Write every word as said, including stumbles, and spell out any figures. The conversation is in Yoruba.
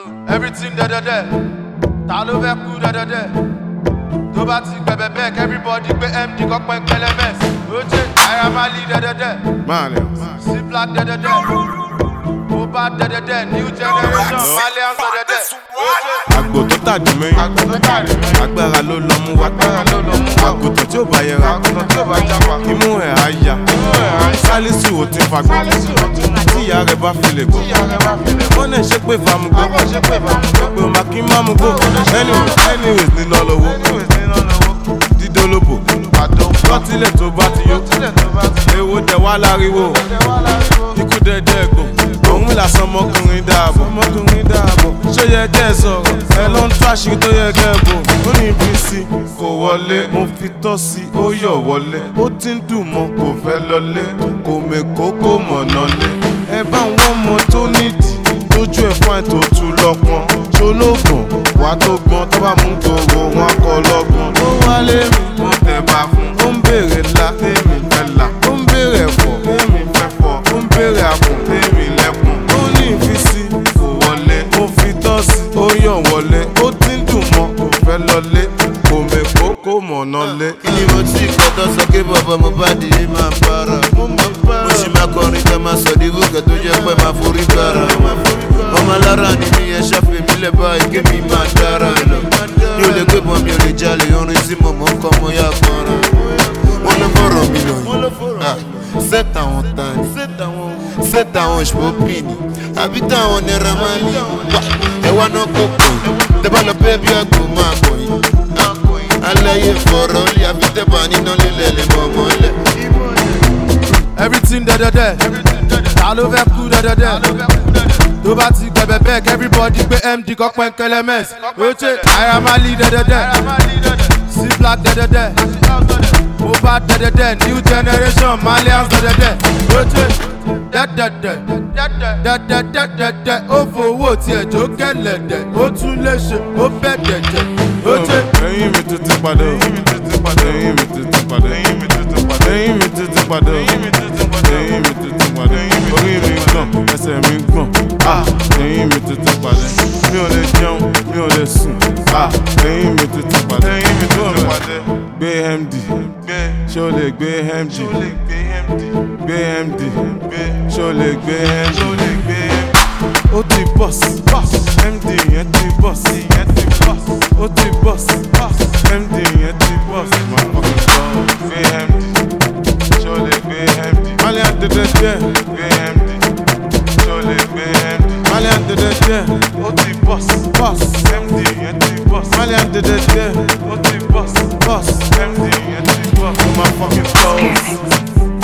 Everything da da da, ta ló fẹ́ kú da da da. Tó bá ti gbẹ̀bẹ̀ back, everybody gbé M D kọ́pẹ́ pẹlẹmẹ́s. Oje, Naira Marley da da da. C Black da da da. Mo bá da da da, new generation, Malians da da da. Àgbò tó tàdí mẹ́yìn, Àgbò tó tàdí mẹ́yìn. agbára ló lọ mú wá. Agbára ló lọ mú wá. Àgùntàn tí ò bá yẹra, Àgùntàn tí ò bá jápa. imú ẹ̀ á yá. Sálísù ò ti fagbọ́, Sálísù ò ti fagbọ́. tí ìyá rẹ̀ bá fi lè gbọ́. Tí ìyá rẹ̀ bá fi lè gbọ́. Wọ́n náà ṣe pé fàmùgbọ́, Wọ́n ṣe pé fàmùgbọ́. pé ọmọ kí n má mú gbó. Anyways, anyways ní lọ lọ́wọ́, Anyways, ní lọ lọ́wọ́. dídólóbò. Lọ́tílẹ̀ tó bá ti yó, Tílẹ̀ tó bá ti èwo dẹ̀ wá láriwo. yẹ wá láriwo. Ikú dẹ̀dẹ̀ gbò, òun làsán ọmọkùnrin dáàbò. Ọmọkùnrin dáàbò, ṣó yẹ kẹ́ ẹ sọ̀rọ̀? Ẹ ló ń tó àṣírí tó yẹ kẹ́ ẹ bò. Ó ní ibi sí, kò wọlé. Mo fi tọ́ sí, ó yọ̀ wọlé. Ó ti ń dùn mọ́, kò fẹ́ lọlé. Kò mèkó, kò mọ̀nà lé. Ẹ bá wọn mọ tó nídìí, lójú ẹ̀ fún àìtó tu lọ́pọ̀n. Ṣológùn, wà tó gbọ́n, tó bá mú gbòòrò wọn kọ lọ́gbọ̀n. Ó wálé mi, mo tẹ̀ bá fún. Ó ń béèrè ńlá, tèmi fẹ́ là. Ó ń béèrè ẹ̀fọ́, tèmi fẹ́ fọ́. Ó ń béèrè àpò, tèmi lẹ́kùn. Ó ní ìfisí, kò wọlé. Mo fi tọ́ sí, ó yàn wọlé. Ó ti ń dùn mọ́, kò fẹ́ lọlé. Kò mèkó, kò mọ̀nà lé. Kí ni mo ti kọ́ tó sọ pé bàbá mo bá di yìí máa para? Mo sì máa kọrin ká máa sọ dígbò kẹ́ tó jẹ́ pé máa forí gbára. Ọmọ alára ni mi ẹ ṣàfihàn mi lẹ̀ báyìí kí mi máa dára lọ. Mi ò lè gbé bọ́n mi ò lè jalè orin tí mo mọ̀ ń kọ́ mo yá kanra. Wọ́n ló fọ̀rọ̀ mi lọ yìí. Set àwọn tani, set àwọn ṣpọ́pìnì, àbí táwọn Naira Marley. Ẹ wá náà kó pọ̀ yìí, tẹ́ bá lọ bẹ́ẹ̀ bí àgbò máa kọ̀ yìí. Aláyé fọ̀rọ̀ lé, àbí tẹ́ bá níná lílẹ̀ lè mọ̀ mọ́lẹ̀. Everything da da da, ta ló fẹ́ kú da da da. Tó bá ti gbẹ̀bẹ̀ back, everybody gbé M D kọ́pẹ́ pẹlẹmẹ́s. Oje, Naira Marley da da da. C Black da da da. Mo bá da da da, new generation, Malians da da da. Oje, da da da, da da da da da. Ó fowó tiẹ̀ jó kẹ̀lẹ̀dẹ̀, ó tún lè ṣe, ó bẹ̀ dẹ̀dẹ̀. Oje, Ẹyin mi tuntun padà, ẹyin mi tuntun padà, ẹyin mi tuntun padà, ẹyin mi tuntun padà, ẹyin mi tuntun padà, ẹyin mi tuntun padà, ẹyin mi tuntun padà, orí mi gbọ̀n, ẹsẹ̀ mi gbọ̀n, ah, ẹyin mi tuntun padà, mi ò lè jẹun, mi ò lè sùn, ah, ẹyin mi tuntun padà, ẹyin mi tuntun padà, gbé M D, ṣé o lè gbé M D, gbé M D, ṣé o lè gbé M D, ó ti bọ́s, M D yẹn ti bọ́s, ó ti bọ́s, M D yẹn ti bọ́s, máa fọkàn sọ, gbé M D, ṣé o lè gbé M D, Malian dẹ́dẹ́dẹ́, gbé M D, ṣé o lè gbé M D, Malian dẹ́dẹ́dẹ́, ó ti bọ́s, bọ́s, M D yẹn ti bọ́s, Malian dẹ́dẹ́dẹ́, ó ti bọ́s, bọ́s, M D yẹn ti bọ́s, máa fọkàn sọ.